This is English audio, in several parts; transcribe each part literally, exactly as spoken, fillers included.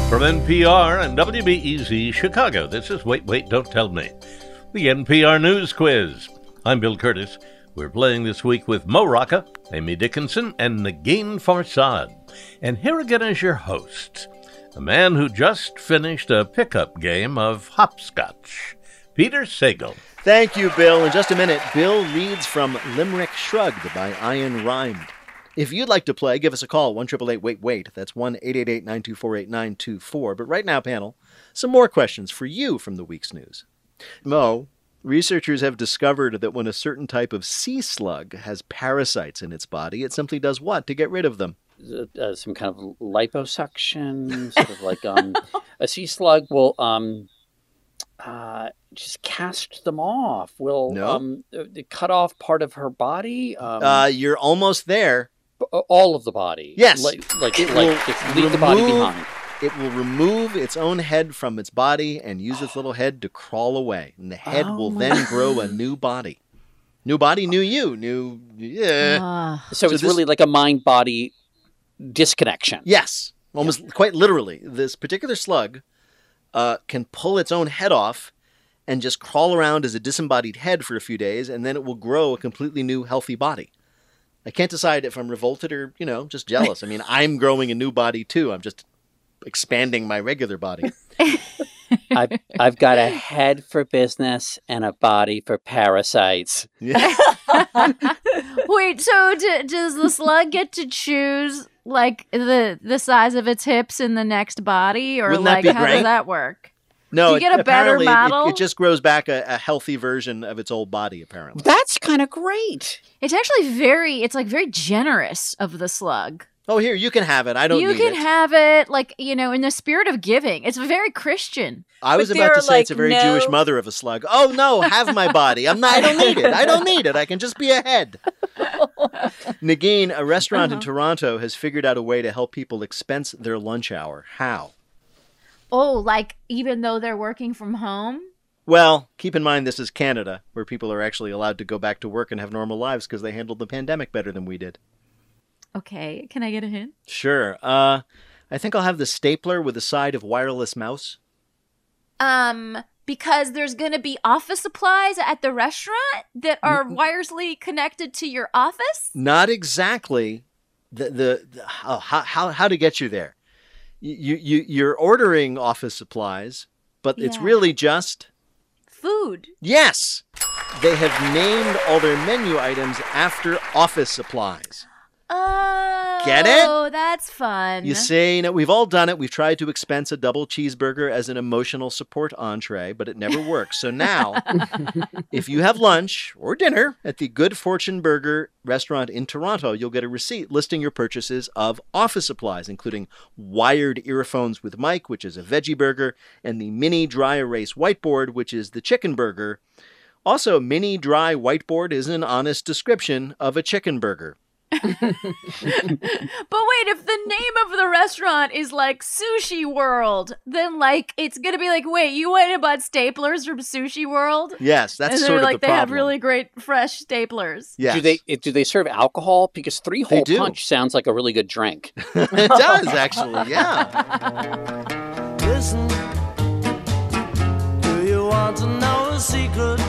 From N P R and W B E Z Chicago, this is Wait, Wait, Don't Tell Me, the N P R News Quiz. I'm Bill Curtis. We're playing this week with Mo Rocca, Amy Dickinson, and Negin Farsad. And here again is your host, a man who just finished a pickup game of hopscotch, Peter Sagal. Thank you, Bill. In just a minute, Bill reads from Limerick Shrugged by Ian Rhymed. If you'd like to play, give us a call, one eight eight eight, wait, wait. That's one eight eight eight, nine two four, eight nine two four. But right now, panel, some more questions for you from the week's news. Mo, researchers have discovered that when a certain type of sea slug has parasites in its body, it simply does what to get rid of them? Uh, some kind of liposuction, sort of like um, a sea slug will um, uh, just cast them off. Will no. um, uh, cut off part of her body. Um, uh, you're almost there. All of the body. Yes. Like, like, it like will just leave remove, the body behind. It will remove its own head from its body and use its little head to crawl away. And the head Oh will my. then grow a new body. New body, new you. New, yeah. Uh, So, So it's this- really like a mind-body disconnection. Yes, almost yeah. quite literally. This particular slug uh, can pull its own head off and just crawl around as a disembodied head for a few days, and then it will grow a completely new, healthy body. I can't decide if I'm revolted or, you know, just jealous. I mean, I'm growing a new body, too. I'm just expanding my regular body. I've, I've got a head for business and a body for parasites. Yeah. Wait, so d- does the slug get to choose, like, the the size of its hips in the next body? Or, Wouldn't that like, be how great? does that work? No, Do you get it, a better apparently it- model? It, it just grows back a, a healthy version of its old body, apparently. That's kind of great. It's actually very, it's like very generous of the slug. Oh, here, you can have it. I don't you need can it. have it, like, you know, in the spirit of giving. It's very Christian. I was But about there to are, say it's a like, very no- Jewish mother of a slug. Oh, no, have my body. I'm not, I don't need it. I don't need it. I can just be a head. Negin, a restaurant in Uh-huh. Toronto has figured out a way to help people expense their lunch hour. How? Oh, like, even though they're working from home? Well, keep in mind this is Canada, where people are actually allowed to go back to work and have normal lives because they handled the pandemic better than we did. Okay, can I get a hint? Sure. Uh, I think I'll have the stapler with a side of wireless mouse. Um, because there's going to be office supplies at the restaurant that are wirelessly connected to your office? Not exactly. The the, the how, how how to get you there. You you you're ordering office supplies, but it's Yeah. really just Food. yes. They have named all their menu items after office supplies. Oh, Get it? Oh, that's fun. You see, you know, we've all done it. We've tried to expense a double cheeseburger as an emotional support entree, but it never works. So now, if you have lunch or dinner at the Good Fortune Burger restaurant in Toronto, you'll get a receipt listing your purchases of office supplies, including wired earphones with mic, which is a veggie burger, and the mini dry erase whiteboard, which is the chicken burger. Also, mini dry whiteboard is an honest description of a chicken burger. But wait, if the name of the restaurant is like Sushi World, then like it's gonna be like, wait, you went and bought staplers from Sushi World? Yes, that's and they're sort of like the they have problem. really great fresh staplers. Yes. Do they do they serve alcohol? Because three hole do. punch sounds like a really good drink. It does, actually, yeah. Listen, do you want to know a secret?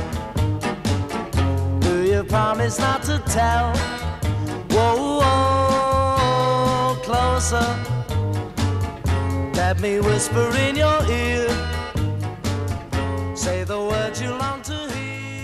Do you promise not to tell? Whoa, whoa, closer. Let me whisper in your ear. Say the words you long